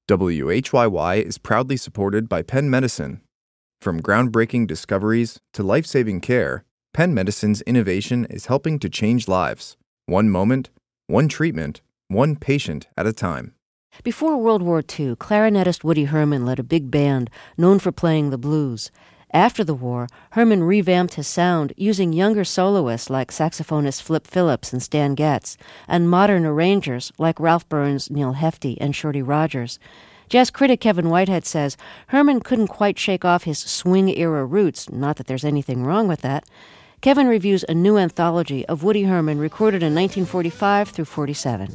WHYY is proudly supported by Penn Medicine. From groundbreaking discoveries to life-saving care, Penn Medicine's innovation is helping to change lives. One moment, one treatment, one patient at a time. Before World War II, clarinetist Woody Herman led a big band known for playing the blues. After the war, Herman revamped his sound using younger soloists like saxophonist Flip Phillips and Stan Getz, and modern arrangers like Ralph Burns, Neil Hefti, and Shorty Rogers. Jazz critic Kevin Whitehead says Herman couldn't quite shake off his swing-era roots, not that there's anything wrong with that. Kevin reviews a new anthology of Woody Herman recorded in 1945 through 47.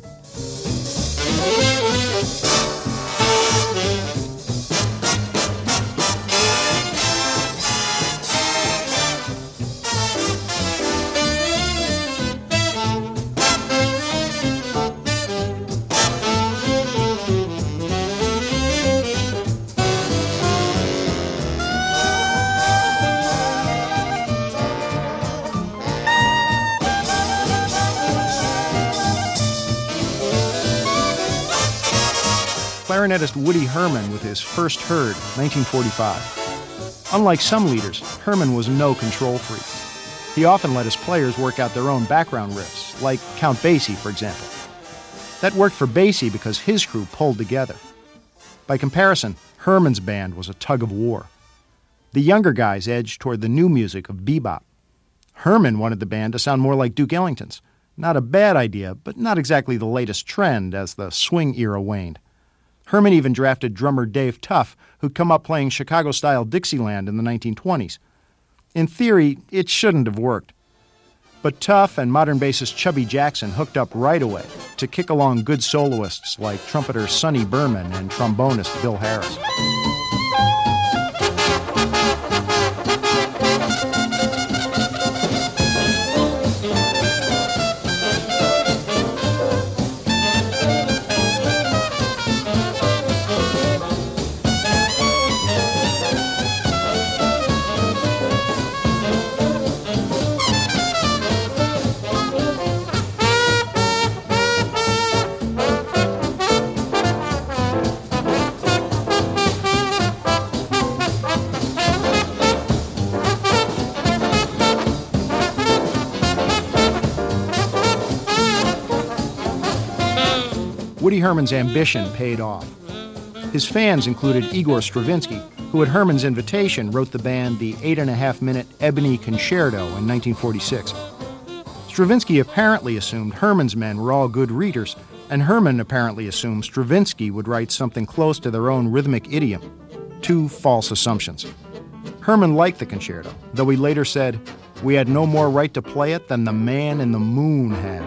Clarinetist Woody Herman with his first Herd, 1945. Unlike some leaders, Herman was no control freak. He often let his players work out their own background riffs, like Count Basie, for example. That worked for Basie because his crew pulled together. By comparison, Herman's band was a tug of war. The younger guys edged toward the new music of bebop. Herman wanted the band to sound more like Duke Ellington's. Not a bad idea, but not exactly the latest trend as the swing era waned. Herman even drafted drummer Dave Tuff, who'd come up playing Chicago-style Dixieland in the 1920s. In theory, it shouldn't have worked. But Tuff and modern bassist Chubby Jackson hooked up right away to kick along good soloists like trumpeter Sonny Berman and trombonist Bill Harris. Woody Herman's ambition paid off. His fans included Igor Stravinsky, who at Herman's invitation wrote the band the 8.5-minute Ebony Concerto in 1946. Stravinsky apparently assumed Herman's men were all good readers, and Herman apparently assumed Stravinsky would write something close to their own rhythmic idiom. Two false assumptions. Herman liked the concerto, though he later said, "We had no more right to play it than the man in the moon had."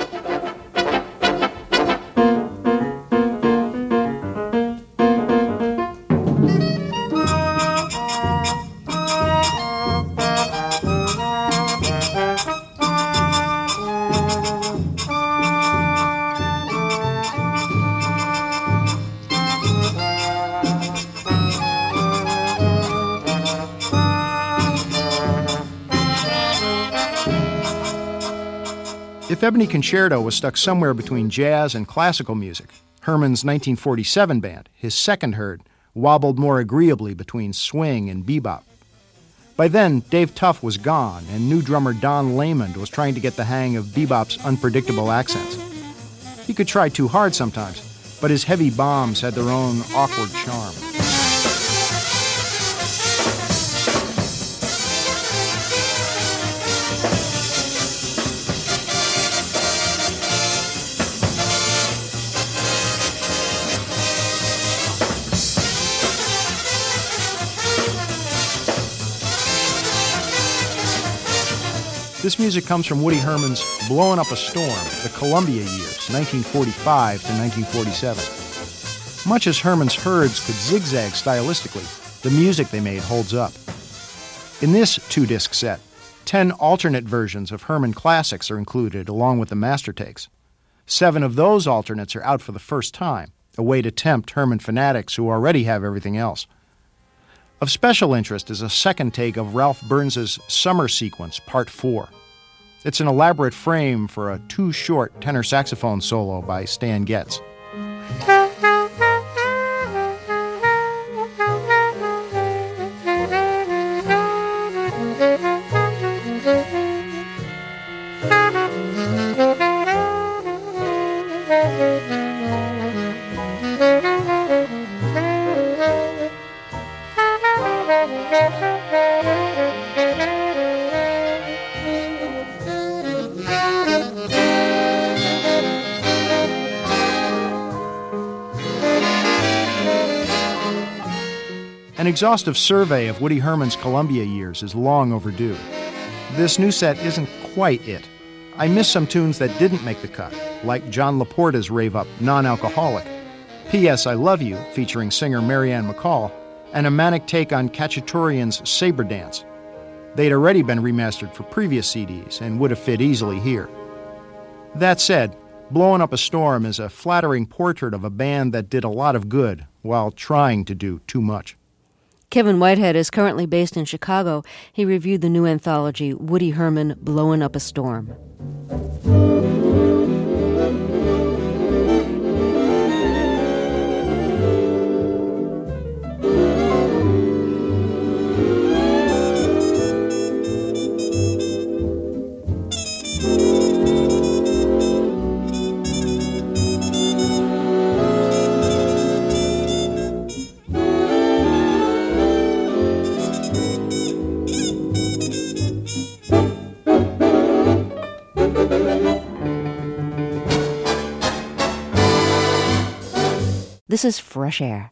If Ebony Concerto was stuck somewhere between jazz and classical music, Herman's 1947 band, his second Herd, wobbled more agreeably between swing and bebop. By then, Dave Tuff was gone, and new drummer Don Lamond was trying to get the hang of bebop's unpredictable accents. He could try too hard sometimes, but his heavy bombs had their own awkward charm. This music comes from Woody Herman's Blowin' Up a Storm, the Columbia years, 1945 to 1947. Much as Herman's Herds could zigzag stylistically, the music they made holds up. In this two-disc set, 10 alternate versions of Herman classics are included along with the master takes. 7 of those alternates are out for the first time, a way to tempt Herman fanatics who already have everything else. Of special interest is a second take of Ralph Burns' Summer Sequence, Part 4. It's an elaborate frame for a too-short tenor saxophone solo by Stan Getz. An exhaustive survey of Woody Herman's Columbia years is long overdue. This new set isn't quite it. I miss some tunes that didn't make the cut, like John Laporta's rave-up Non-Alcoholic, P.S. I Love You, featuring singer Marianne McCall, and a manic take on Khachaturian's Sabre Dance. They'd already been remastered for previous CDs and would have fit easily here. That said, Blowin' Up a Storm is a flattering portrait of a band that did a lot of good while trying to do too much. Kevin Whitehead is currently based in Chicago. He reviewed the new anthology, Woody Herman, Blowin' Up a Storm. This is Fresh Air.